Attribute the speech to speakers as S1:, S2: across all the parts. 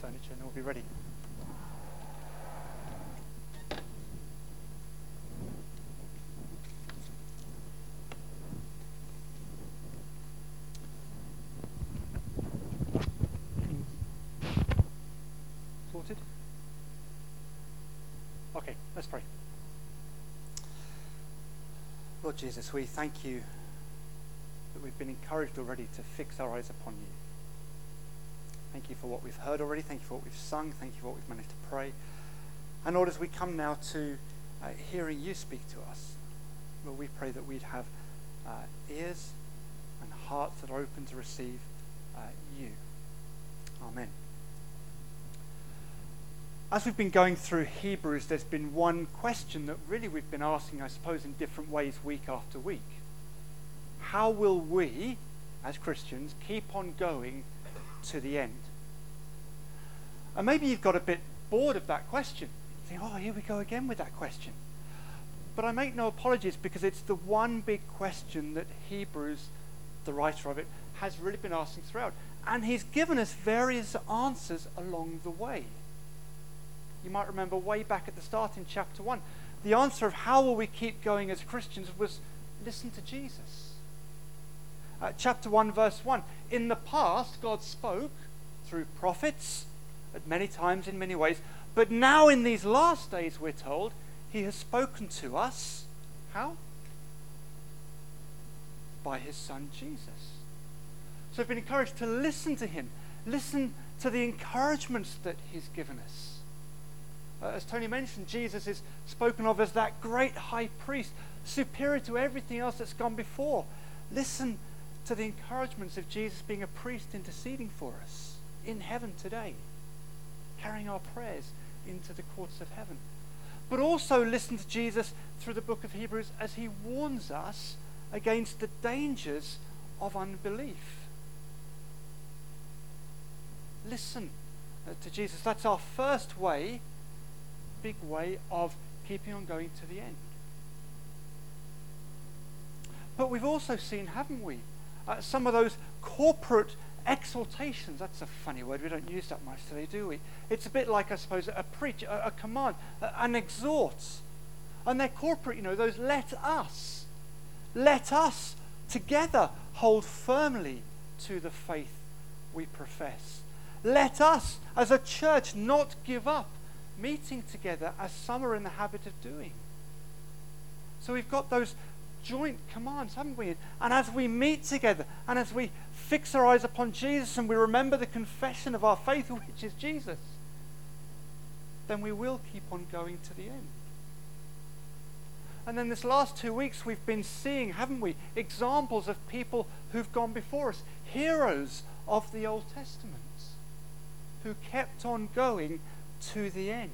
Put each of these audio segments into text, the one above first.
S1: furniture and we'll be ready. Sorted? Okay, let's pray. Lord Jesus, we thank you that we've been encouraged already to fix our eyes upon you. Thank you for what we've heard already. Thank you for what we've sung. Thank you for what we've managed to pray. And Lord, as we come now to hearing you speak to us, Lord, we pray that we'd have ears and hearts that are open to receive you. Amen. As we've been going through Hebrews, there's been one question that really we've been asking, I suppose, in different ways week after week. How will we, as Christians, keep on going to the end? And maybe you've got a bit bored of that question. You think, oh, here we go again with that question. But I make no apologies because it's the one big question that Hebrews, the writer of it, has really been asking throughout. And he's given us various answers along the way. You might remember way back at the start in chapter 1, the answer of how will we keep going as Christians was listen to Jesus. Chapter 1, verse 1. In the past, God spoke through prophets at many times in many ways, but now in these last days, we're told, he has spoken to us. How? By his Son, Jesus. So we've been encouraged to listen to him, listen to the encouragements that he's given us. As Tony mentioned, Jesus is spoken of as that great high priest, superior to everything else that's gone before. Listen to the encouragements of Jesus being a priest interceding for us in heaven today, carrying our prayers into the courts of heaven. But also listen to Jesus through the book of Hebrews as he warns us against the dangers of unbelief. Listen to Jesus. That's our first way, big way of keeping on going to the end. But we've also seen, haven't we, some of those corporate exhortations. That's a funny word. We don't use that much today, do we? It's a bit like, I suppose, a preach, a command, an exhort. And they're corporate, those let us together hold firmly to the faith we profess. Let us, as a church, not give up meeting together as some are in the habit of doing. So we've got those joint commands, haven't we? And as we meet together and as we fix our eyes upon Jesus and we remember the confession of our faith, which is Jesus, then we will keep on going to the end. And then this last 2 weeks we've been seeing, haven't we, examples of people who've gone before us, heroes of the Old Testament, who kept on going to the end.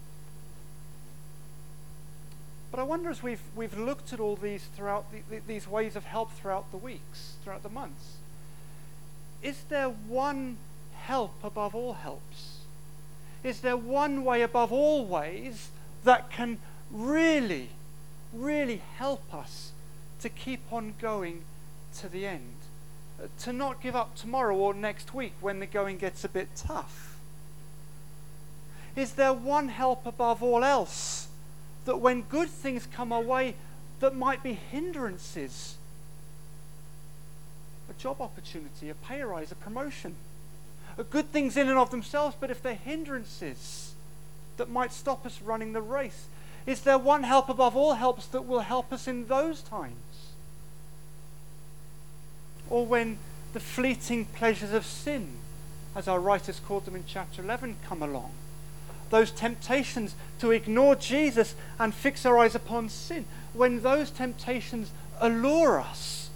S1: But I wonder, as we've looked at all these throughout these ways of help throughout the weeks, throughout the months, is there one help above all helps? Is there one way above all ways that can really, really help us to keep on going to the end? To not give up tomorrow or next week when the going gets a bit tough? Is there one help above all else that when good things come our way that might be hindrances? A job opportunity, a pay rise, a promotion. Good things in and of themselves, but if they're hindrances that might stop us running the race, is there one help above all helps that will help us in those times? Or when the fleeting pleasures of sin, as our writers called them in chapter 11, come along. Those temptations to ignore Jesus and fix our eyes upon sin. When those temptations allure us.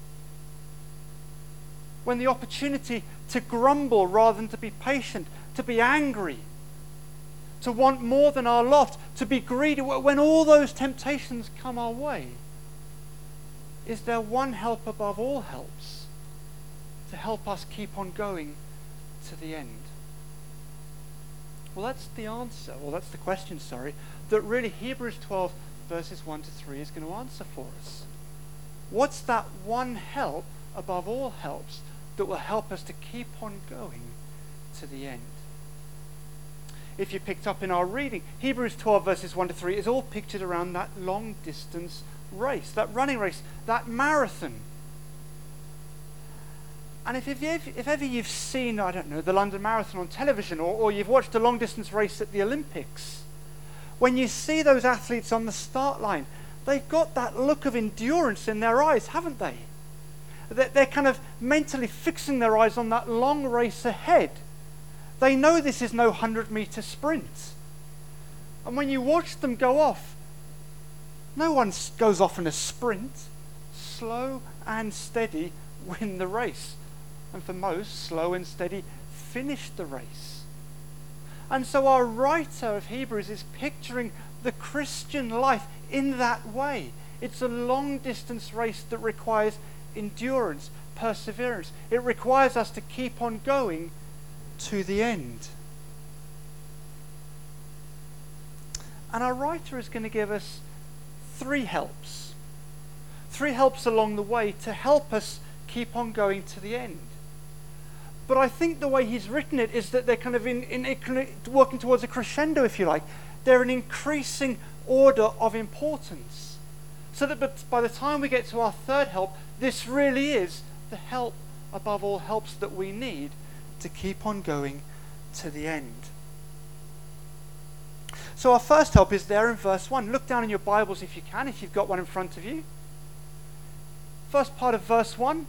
S1: When the opportunity to grumble rather than to be patient, to be angry, to want more than our lot, to be greedy, when all those temptations come our way, is there one help above all helps to help us keep on going to the end? Well, that's the answer, or that's the question, that really Hebrews 12 verses 1 to 3 is going to answer for us. What's that one help above all helps that will help us to keep on going to the end? if you picked up in our reading, Hebrews 12 verses 1 to 3 is all pictured around that long distance race, that running race, that marathon. And if ever you've seen, I don't know, the London Marathon on television, or you've watched a long distance race at the Olympics, when you see those athletes on the start line, they've got that look of endurance in their eyes, haven't they? They're kind of mentally fixing their eyes on that long race ahead. They know this is no 100-meter sprint. And when you watch them go off, no one goes off in a sprint. Slow and steady win the race. And for most, slow and steady finish the race. And so our writer of Hebrews is picturing the Christian life in that way. It's a long-distance race that requires endurance, perseverance. It requires us to keep on going to the end. And our writer is going to give us three helps along the way to help us keep on going to the end. But I think the way he's written it is that they're kind of working towards a crescendo, if you like. They're an increasing order of importance. So that by the time we get to our third help, this really is the help above all helps that we need to keep on going to the end. So our first help is there in verse 1. Look down in your Bibles if you can, if you've got one in front of you. First part of verse 1.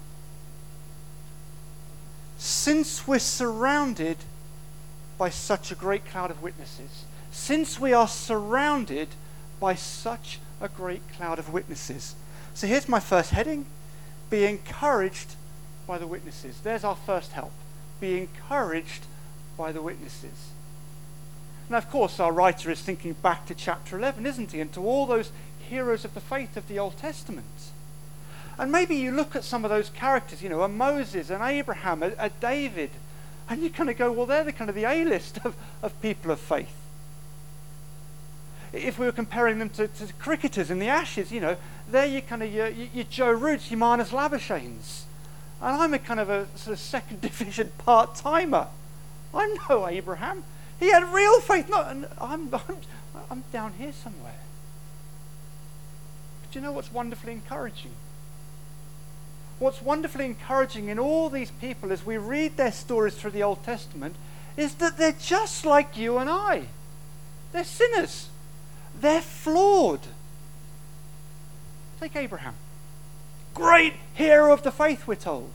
S1: Since we're surrounded by such a great cloud of witnesses. Since we are surrounded by such a great cloud of witnesses. So here's my first heading. Be encouraged by the witnesses. There's our first help. Be encouraged by the witnesses. Now, of course, our writer is thinking back to chapter 11, isn't he? And to all those heroes of the faith of the Old Testament. And maybe you look at some of those characters, a Moses, an Abraham, a David, and you kind of go, well, they're the kind of the A-list of people of faith. If we were comparing them to cricketers in the Ashes, they're your kind of your Joe Roots, your Marnus Labuschagnes. And I'm a kind of a sort of second division part-timer. I'm no Abraham. He had real faith. I'm down here somewhere. But you know what's wonderfully encouraging? What's wonderfully encouraging in all these people as we read their stories through the Old Testament is that they're just like you and I. They're sinners. They're flawed. Take Abraham. Great hero of the faith, we're told.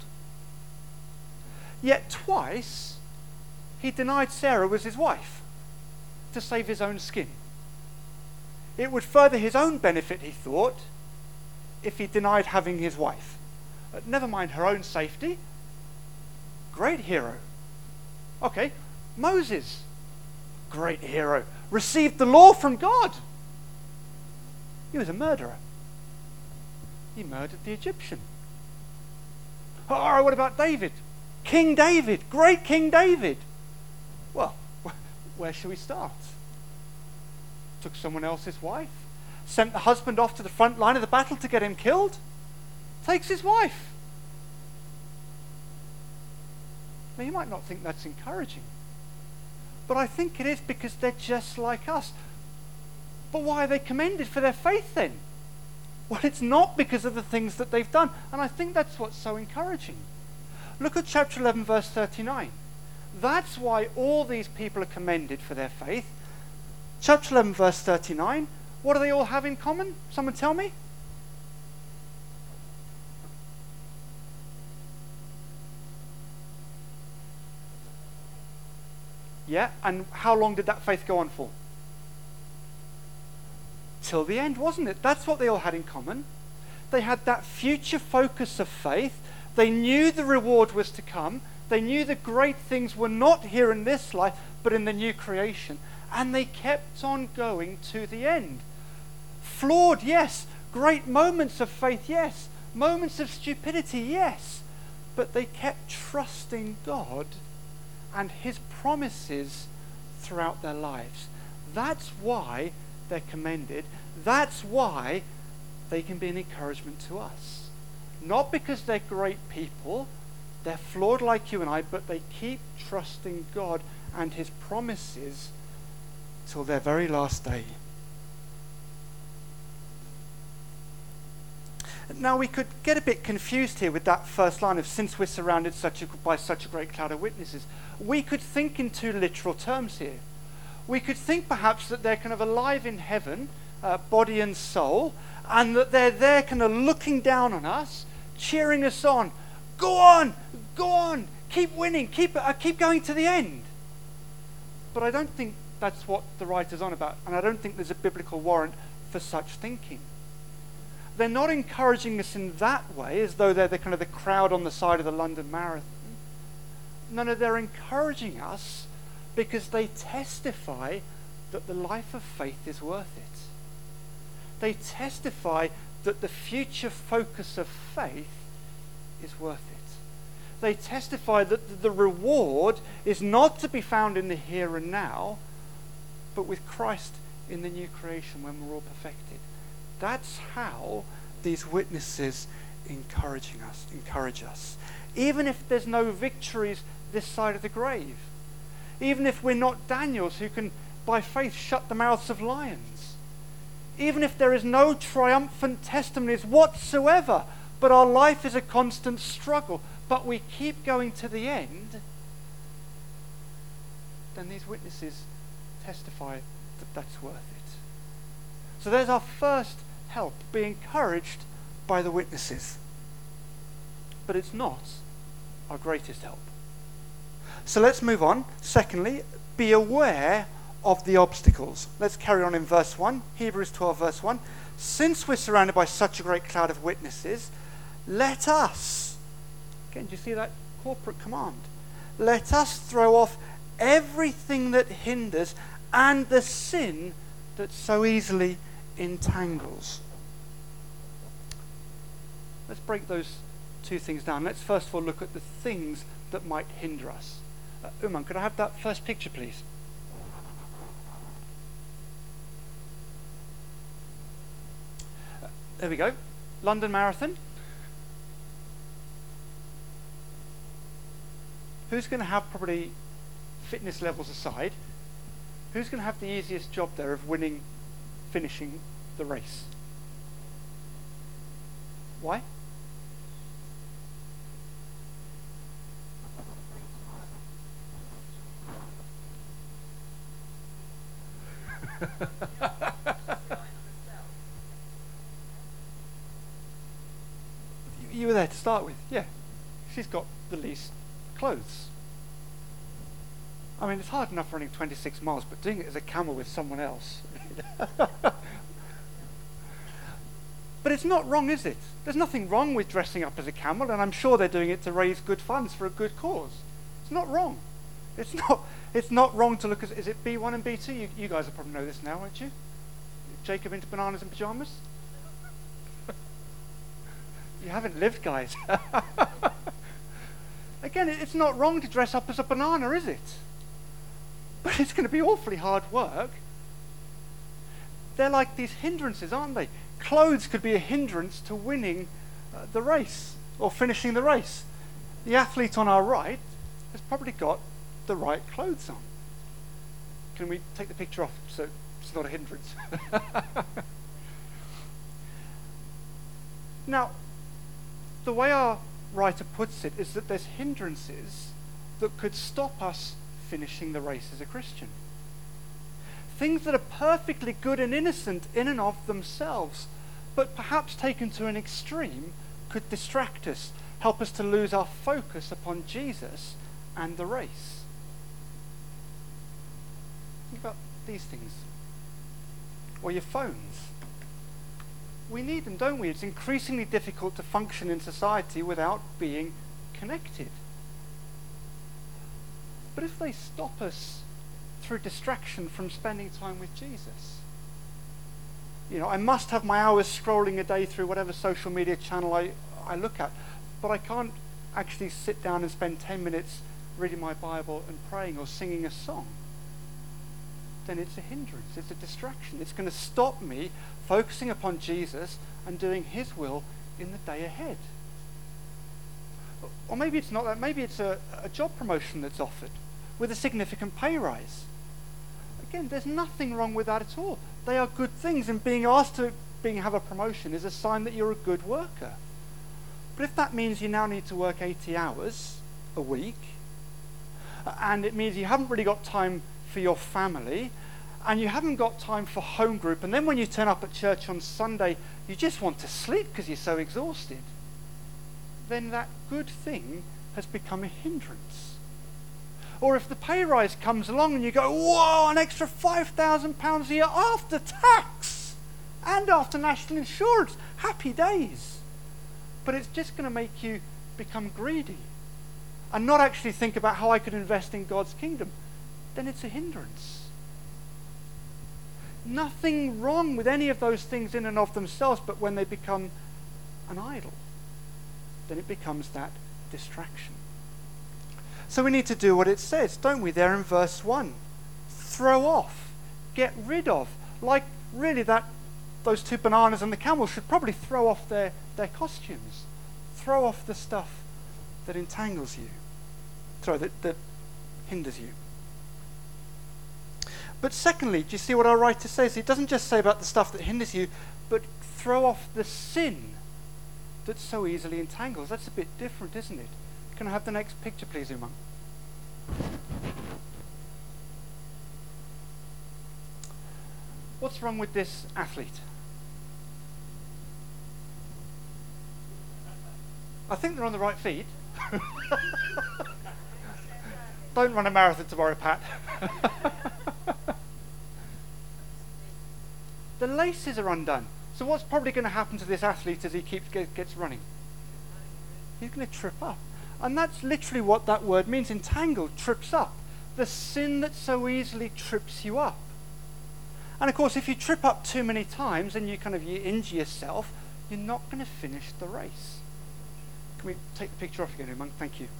S1: Yet twice he denied Sarah was his wife to save his own skin. It would further his own benefit, he thought, if he denied having his wife. But never mind her own safety. Great hero. Okay, Moses. Great hero. Received the law from God. He was a murderer. He murdered the Egyptian. All right, what about David? King David. Great King David. Well, where shall we start? Took someone else's wife. Sent the husband off to the front line of the battle to get him killed. Takes his wife. Now, you might not think that's encouraging. But I think it is because they're just like us. But why are they commended for their faith then? Well, it's not because of the things that they've done. And I think that's what's so encouraging. Look at chapter 11, verse 39. That's why all these people are commended for their faith. Chapter 11, verse 39. What do they all have in common? Someone tell me? Yeah, and how long did that faith go on for? Till the end, wasn't it? That's what they all had in common. They had that future focus of faith. They knew the reward was to come. They knew the great things were not here in this life, but in the new creation. And they kept on going to the end. Flawed, yes. Great moments of faith, yes. Moments of stupidity, yes. But they kept trusting God and his promises throughout their lives. That's why they're commended. That's why they can be an encouragement to us. Not because they're great people, they're flawed like you and I, but they keep trusting God and his promises till their very last day. Now we could get a bit confused here with that first line of since we're surrounded by such a great cloud of witnesses. We could think in two literal terms here. We could think perhaps that they're kind of alive in heaven, body and soul, and that they're there kind of looking down on us, cheering us on. Go on, keep winning, keep going to the end. But I don't think that's what the writer's on about, and I don't think there's a biblical warrant for such thinking. They're not encouraging us in that way, as though they're the kind of the crowd on the side of the London Marathon. No, they're encouraging us because they testify that the life of faith is worth it. They testify that the future focus of faith is worth it. They testify that the reward is not to be found in the here and now, but with Christ in the new creation when we're all perfected. That's how these witnesses encourage us. Even if there's no victories this side of the grave. Even if we're not Daniels who can, by faith, shut the mouths of lions. Even if there is no triumphant testimonies whatsoever, but our life is a constant struggle, but we keep going to the end, then these witnesses testify that that's worth it. So there's our first help, be encouraged by the witnesses. But it's not our greatest help. So let's move on. Secondly, be aware of the obstacles. Let's carry on in verse 1, Hebrews 12 verse 1. Since we're surrounded by such a great cloud of witnesses, let us, again, do you see that corporate command? Let us throw off everything that hinders and the sin that so easily entangles. Let's break those two things down. Let's first of all look at the things that might hinder us. Uman, could I have that first picture, please? There we go. London Marathon. Who's going to have, probably fitness levels aside, who's going to have the easiest job there of finishing the race? Why? You were there to start with, yeah. She's got the least clothes. I mean, it's hard enough running 26 miles, but doing it as a camel with someone else. But it's not wrong, is it? There's nothing wrong with dressing up as a camel, and I'm sure they're doing it to raise good funds for a good cause. It's not wrong. It's not wrong to look at, is it B1 and B2? You guys will probably know this now, won't you? Jacob into bananas and pajamas? You haven't lived, guys. Again, it's not wrong to dress up as a banana, is it? But it's going to be awfully hard work. They're like these hindrances, aren't they? Clothes could be a hindrance to winning the race or finishing the race. The athlete on our right has probably got the right clothes on. Can we take the picture off so it's not a hindrance? Now, the way our writer puts it is that there's hindrances that could stop us finishing the race as a Christian. Things that are perfectly good and innocent in and of themselves, but perhaps taken to an extreme, could distract us, help us to lose our focus upon Jesus and the race. Think about these things. Or your phones. We need them, don't we? It's increasingly difficult to function in society without being connected. But if they stop us through distraction from spending time with Jesus, I must have my hours scrolling a day through whatever social media channel I look at, but I can't actually sit down and spend 10 minutes reading my Bible and praying or singing a song. Then it's a hindrance, it's a distraction. It's going to stop me focusing upon Jesus and doing his will in the day ahead. Or maybe it's not that, maybe it's a job promotion that's offered with a significant pay rise. again, there's nothing wrong with that at all. They are good things, and being asked to have a promotion is a sign that you're a good worker. But if that means you now need to work 80 hours a week, and it means you haven't really got time for your family, and you haven't got time for home group, and then when you turn up at church on Sunday, you just want to sleep because you're so exhausted, then that good thing has become a hindrance. Or if the pay rise comes along and you go, whoa, an extra £5,000 a year after tax and after national insurance, happy days. But it's just going to make you become greedy and not actually think about how I could invest in God's kingdom, then it's a hindrance. Nothing wrong with any of those things in and of themselves, but when they become an idol, then it becomes that distraction. So we need to do what it says, don't we, there in verse 1. Throw off, get rid of. Like really those two bananas and the camel should probably throw off their costumes. Throw off the stuff that entangles you. That hinders you. But secondly, do you see what our writer says? It doesn't just say about the stuff that hinders you, but throw off the sin that so easily entangles. That's a bit different, isn't it? Can I have the next picture, please, Umang? What's wrong with this athlete? I think they're on the right feet. Don't run a marathon tomorrow, Pat. The laces are undone. So what's probably going to happen to this athlete as he gets running? He's going to trip up. And that's literally what that word means. Entangled, trips up. The sin that so easily trips you up. And of course, if you trip up too many times and you injure yourself, you're not going to finish the race. Can we take the picture off again, Umang? Thank you.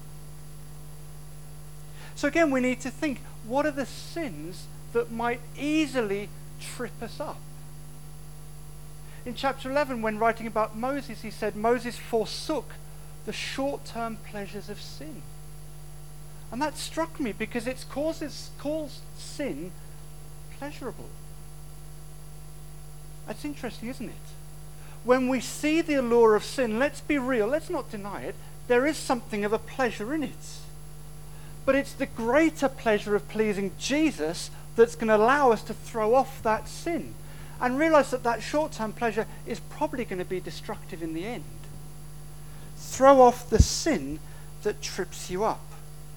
S1: So again, we need to think, what are the sins that might easily trip us up? In chapter 11, when writing about Moses, he said, Moses forsook the short-term pleasures of sin. And that struck me because it calls sin pleasurable. That's interesting, isn't it? When we see the allure of sin, let's be real, let's not deny it, there is something of a pleasure in it. But it's the greater pleasure of pleasing Jesus that's going to allow us to throw off that sin and realize that short-term pleasure is probably going to be destructive in the end. Throw off the sin that trips you up.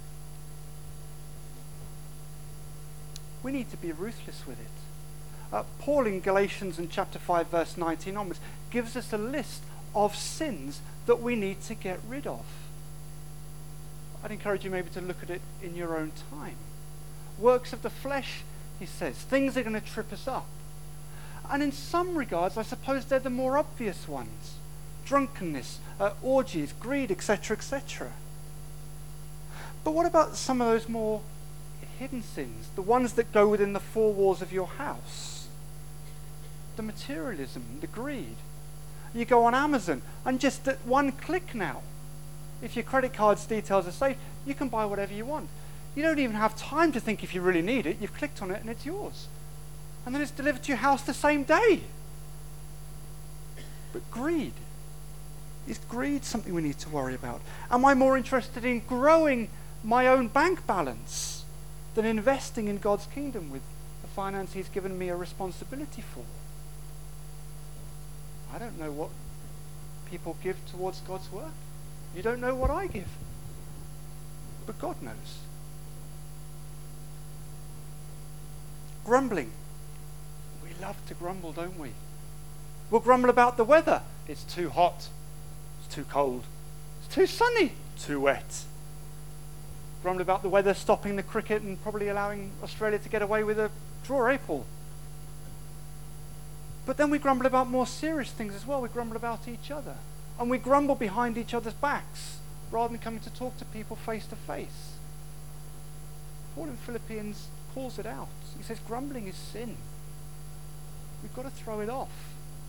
S1: We need to be ruthless with it. Paul in Galatians in chapter 5 verse 19 onwards gives us a list of sins that we need to get rid of. I'd encourage you maybe to look at it in your own time. Works of the flesh, he says, things are going to trip us up. And in some regards, I suppose they're the more obvious ones. Drunkenness, orgies, greed, etc., etc. But what about some of those more hidden sins? The ones that go within the four walls of your house? The materialism, the greed. You go on Amazon, and just at one click now, if your credit card's details are safe, you can buy whatever you want. You don't even have time to think if you really need it. You've clicked on it and it's yours. And then it's delivered to your house the same day. But greed. Is greed something we need to worry about? Am I more interested in growing my own bank balance than investing in God's kingdom with the finance He's given me a responsibility for? I don't know what people give towards God's work. You don't know what I give. But God knows. Grumbling. We love to grumble, don't we? We'll grumble about the weather. It's too hot. It's too cold. It's too sunny. Too wet. Grumble about the weather stopping the cricket and probably allowing Australia to get away with a draw, eh, Paul? But then we grumble about more serious things as well. We grumble about each other. And we grumble behind each other's backs rather than coming to talk to people face to face. Paul in Philippians calls it out. He says grumbling is sin. We've got to throw it off.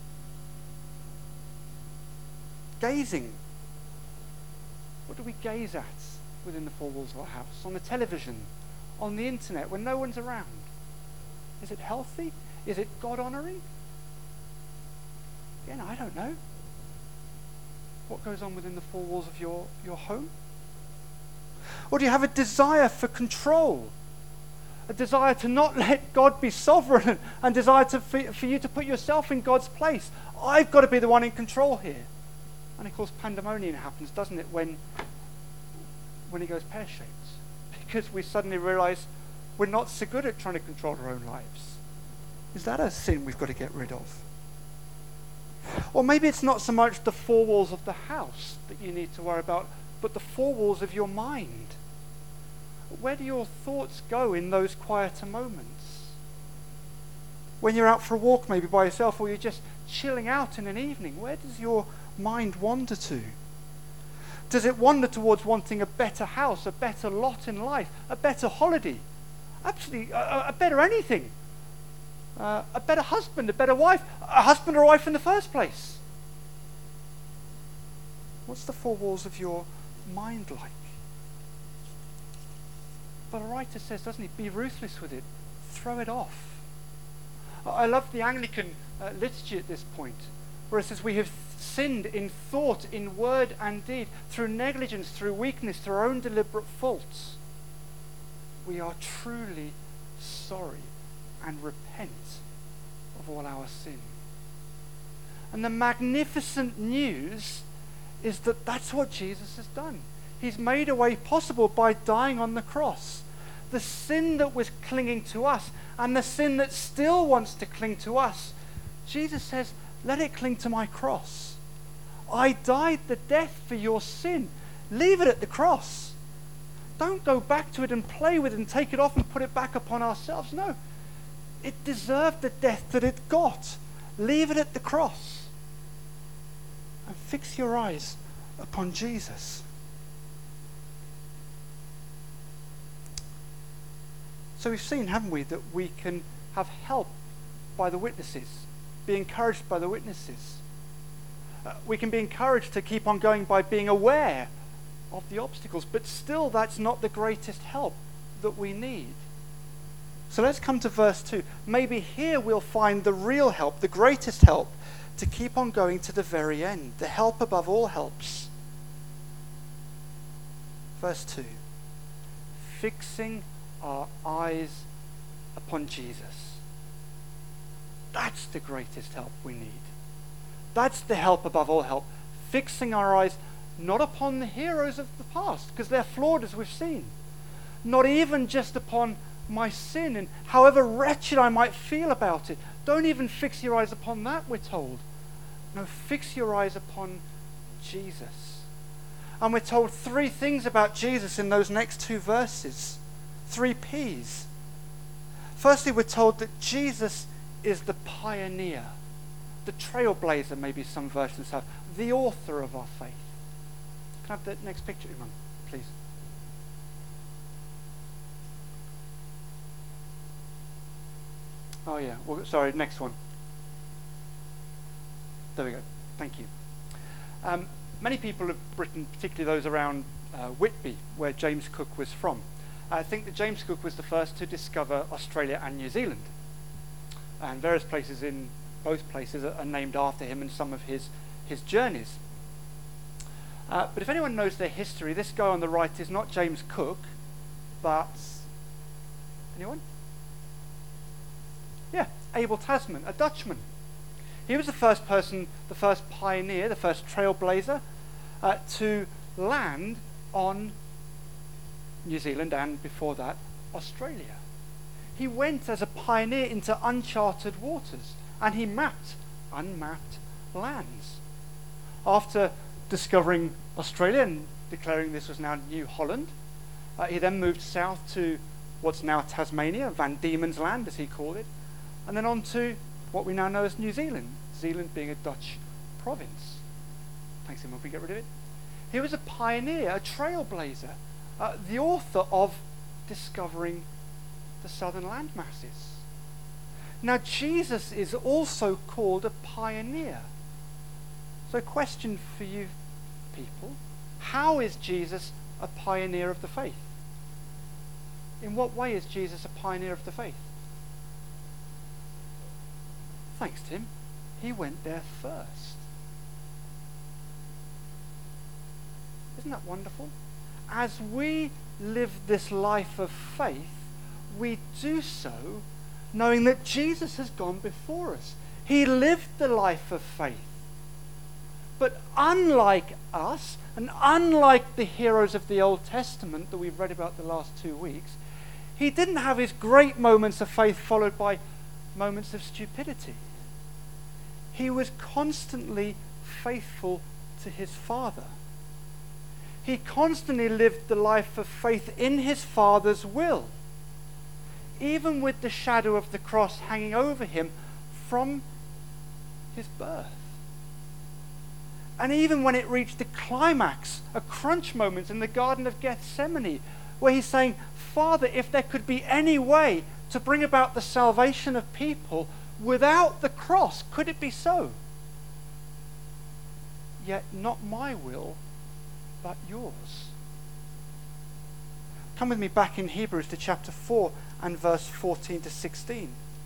S1: Gazing. What do we gaze at within the four walls of our house? On the television, on the internet, when no one's around. Is it healthy? Is it God-honoring? Again, I don't know. What goes on within the four walls of your home? Or do you have a desire for control? A desire to not let God be sovereign and desire for you to put yourself in God's place? I've got to be the one in control here. And of course, pandemonium happens, doesn't it, when it goes pear-shaped? Because we suddenly realize we're not so good at trying to control our own lives. Is that a sin we've got to get rid of? Or maybe it's not so much the four walls of the house that you need to worry about, but the four walls of your mind. Where do your thoughts go in those quieter moments? When you're out for a walk maybe by yourself, or you're just chilling out in an evening, where does your mind wander to? Does it wander towards wanting a better house, a better lot in life, a better holiday? Absolutely, a better anything. A better husband, a better wife, a husband or wife in the first place. What's the four walls of your mind like? But a writer says, doesn't he, be ruthless with it. Throw it off. I love the Anglican liturgy at this point, where it says we have sinned in thought, in word and deed, through negligence, through weakness, through our own deliberate faults. We are truly sorry and repent of all our sin. And the magnificent news is that that's what Jesus has done. He's made a way possible by dying on the cross. The sin that was clinging to us and the sin that still wants to cling to us, Jesus says, let it cling to my cross. I died the death for your sin. Leave it at the cross. Don't go back to it and play with it and take it off and put it back upon ourselves. No. It deserved the death that it got. Leave it at the cross. And fix your eyes upon Jesus. So we've seen, haven't we, that we can have help by the witnesses, be encouraged by the witnesses. We can be encouraged to keep on going by being aware of the obstacles, but still that's not the greatest help that we need. So let's come to verse 2. Maybe here we'll find the real help, the greatest help, to keep on going to the very end, the help above all helps. Verse 2. Fixing our eyes upon Jesus. That's the greatest help we need. That's the help above all help. Fixing our eyes not upon the heroes of the past, because they're flawed as we've seen. Not even just upon my sin and however wretched I might feel about it. Don't even fix your eyes upon that, we're told. No, fix your eyes upon Jesus. And we're told three things about Jesus in those next two verses. 3 P's. Firstly, we're told that Jesus is the pioneer, the trailblazer, maybe some versions have, the author of our faith. Can I have the next picture, Imam, please? Oh yeah, well, sorry, next one. There we go, thank you. Many people of Britain, particularly those around Whitby, where James Cook was from, think that James Cook was the first to discover Australia and New Zealand. And various places in both places are named after him and some of his journeys. But if anyone knows their history, this guy on the right is not James Cook, but... anyone? Yeah, Abel Tasman, a Dutchman. He was the first person, the first pioneer, the first trailblazer to land on New Zealand and, before that, Australia. He went as a pioneer into uncharted waters and he mapped unmapped lands. After discovering Australia and declaring this was now New Holland, he then moved south to what's now Tasmania, Van Diemen's Land as he called it, and then on to what we now know as New Zealand, Zealand being a Dutch province. Thanks, Emma, if we get rid of it. He was a pioneer, a trailblazer, the author of discovering the southern land masses. Now, Jesus is also called a pioneer. So, question for you people, how is Jesus a pioneer of the faith? In what way is Jesus a pioneer of the faith? thanks, Tim. He went there first. Isn't that wonderful? As we live this life of faith, we do so knowing that Jesus has gone before us. He lived the life of faith. But unlike us, and unlike the heroes of the Old Testament that we've read about the last 2 weeks, he didn't have his great moments of faith followed by moments of stupidity. He was constantly faithful to his Father. He constantly lived the life of faith in his Father's will, even with the shadow of the cross hanging over him from his birth. And even when it reached the climax, a crunch moment in the Garden of Gethsemane, where he's saying, Father, if there could be any way to bring about the salvation of people without the cross, could it be so? Yet not my will, but yours. Come with me back in Hebrews to chapter 4 and verse 14 to 16.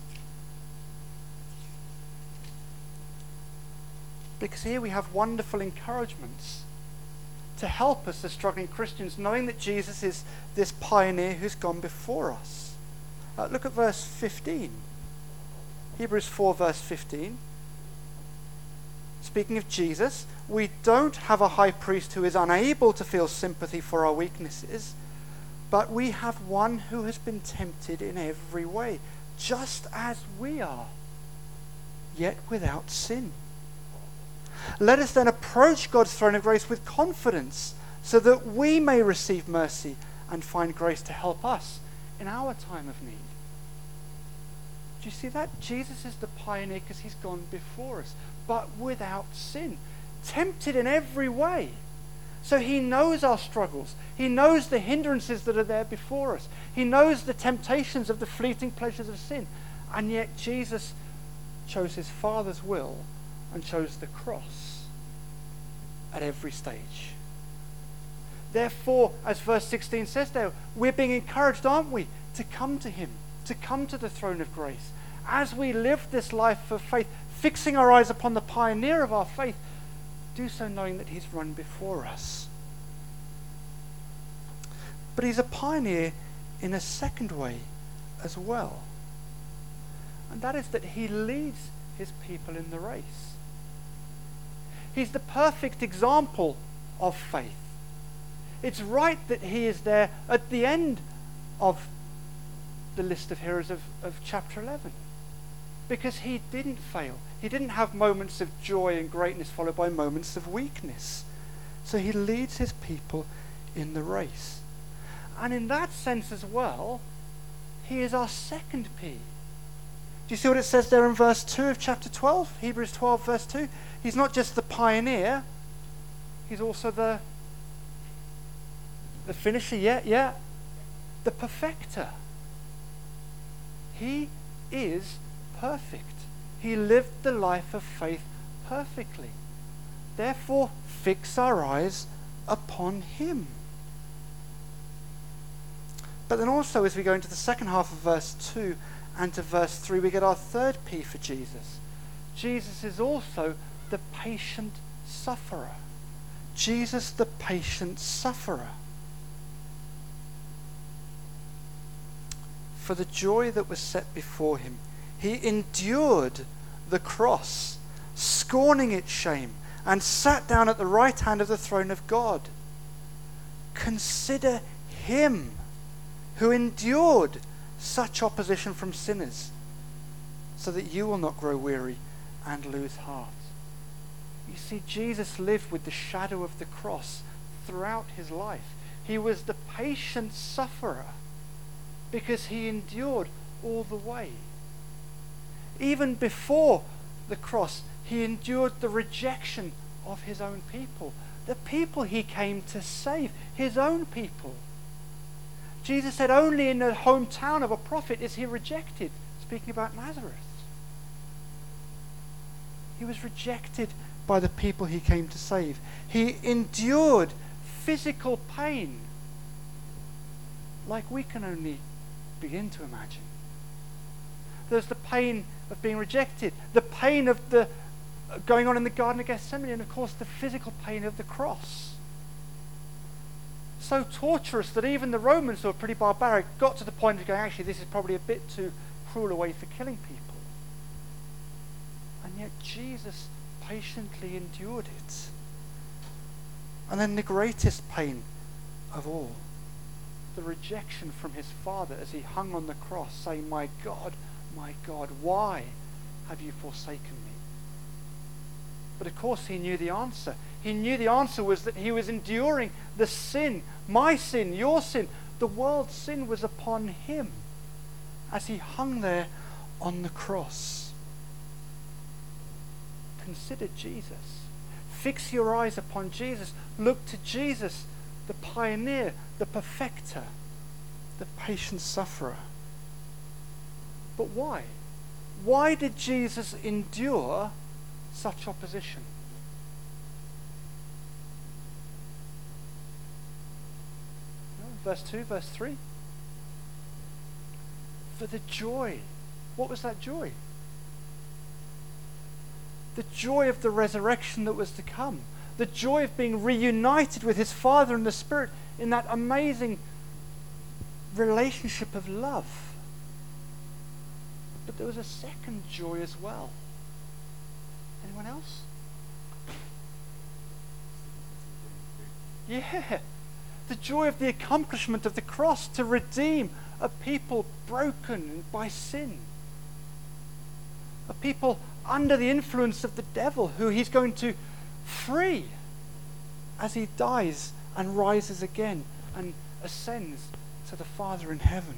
S1: Because here we have wonderful encouragements to help us as struggling Christians, knowing that Jesus is this pioneer who's gone before us. Look at verse 15. Hebrews 4 verse 15. Speaking of Jesus, we don't have a high priest who is unable to feel sympathy for our weaknesses, but we have one who has been tempted in every way, just as we are, yet without sin. Let us then approach God's throne of grace with confidence, so that we may receive mercy and find grace to help us in our time of need. Do you see that? Jesus is the pioneer because he's gone before us, but without sin, tempted in every way. So he knows our struggles. He knows the hindrances that are there before us. He knows the temptations of the fleeting pleasures of sin. And yet Jesus chose his Father's will and chose the cross at every stage. Therefore, as verse 16 says there, we're being encouraged, aren't we, to come to him, to come to the throne of grace. As we live this life of faith, fixing our eyes upon the pioneer of our faith, do so knowing that he's run before us. But he's a pioneer in a second way as well. And that is that he leads his people in the race. He's the perfect example of faith. It's right that he is there at the end of the list of heroes of chapter 11. Because he didn't fail. He didn't have moments of joy and greatness followed by moments of weakness. So he leads his people in the race. And in that sense as well, he is our second P. Do you see what it says there in verse 2 of chapter 12? Hebrews 12 verse 2. He's not just the pioneer, he's also the finisher, the perfecter. He is perfect. He lived the life of faith perfectly. Therefore, fix our eyes upon him. But then also, as we go into the second half of verse 2 and to verse 3, we get our third P for Jesus. Jesus is also the patient sufferer. Jesus, the patient sufferer. For the joy that was set before him, he endured the cross, scorning its shame, and sat down at the right hand of the throne of God. Consider him who endured such opposition from sinners, so that you will not grow weary and lose heart. You see, Jesus lived with the shadow of the cross throughout his life. He was the patient sufferer because he endured all the way. Even before the cross, he endured the rejection of his own people, the people he came to save, his own people. Jesus said only in the hometown of a prophet is he rejected, speaking about Nazareth. He was rejected by the people he came to save. He endured physical pain like we can only begin to imagine. There's the pain of being rejected, the pain of the going on in the Garden of Gethsemane, and of course the physical pain of the cross. So torturous that even the Romans, who were pretty barbaric, got to the point of going, actually, this is probably a bit too cruel a way for killing people. And yet Jesus patiently endured it. And then the greatest pain of all, the rejection from his Father as he hung on the cross, saying, my God, why have you forsaken me? But of course he knew the answer. He knew the answer was that he was enduring the sin, my sin, your sin. The world's sin was upon him as he hung there on the cross. Consider Jesus. Fix your eyes upon Jesus. Look to Jesus, the pioneer, the perfecter, the patient sufferer. But why? Why did Jesus endure such opposition? Verse 2, verse 3. For the joy. What was that joy? The joy of the resurrection that was to come. The joy of being reunited with his Father and the Spirit in that amazing relationship of love. But there was a second joy as well. Anyone else? Yeah. The joy of the accomplishment of the cross to redeem a people broken by sin. A people under the influence of the devil who he's going to free as he dies and rises again and ascends to the Father in heaven.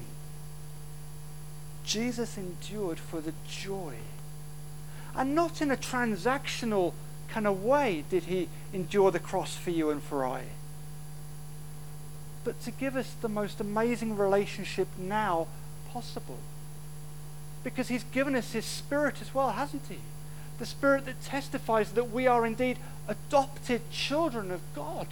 S1: Jesus endured for the joy. And not in a transactional kind of way did he endure the cross for you and for I. But to give us the most amazing relationship now possible. Because he's given us his Spirit as well, hasn't he? The Spirit that testifies that we are indeed adopted children of God.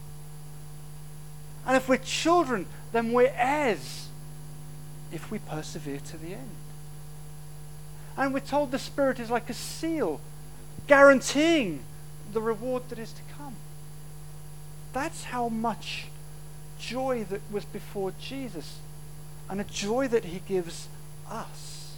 S1: And if we're children, then we're heirs if we persevere to the end. And we're told the Spirit is like a seal, guaranteeing the reward that is to come. That's how much joy that was before Jesus, and a joy that he gives us.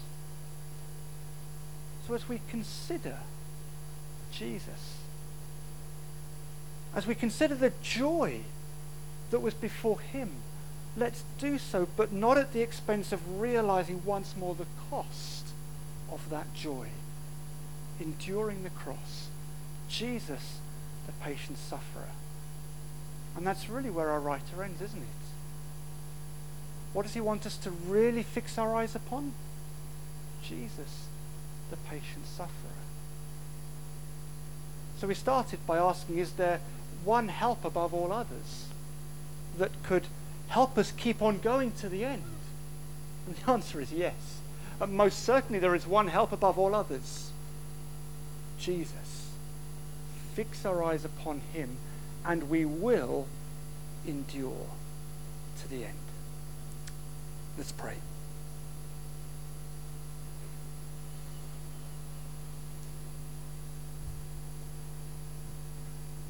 S1: So as we consider Jesus, as we consider the joy that was before him, let's do so, but not at the expense of realizing once more the cost of that joy. Enduring the cross. Jesus, the patient sufferer. And that's really where our writer ends, isn't it? What does he want us to really fix our eyes upon? Jesus, the patient sufferer. So we started by asking, is there one help above all others that could help us keep on going to the end? And the answer is yes. And most certainly there is one help above all others. Jesus. Fix our eyes upon him, and we will endure to the end. Let's pray.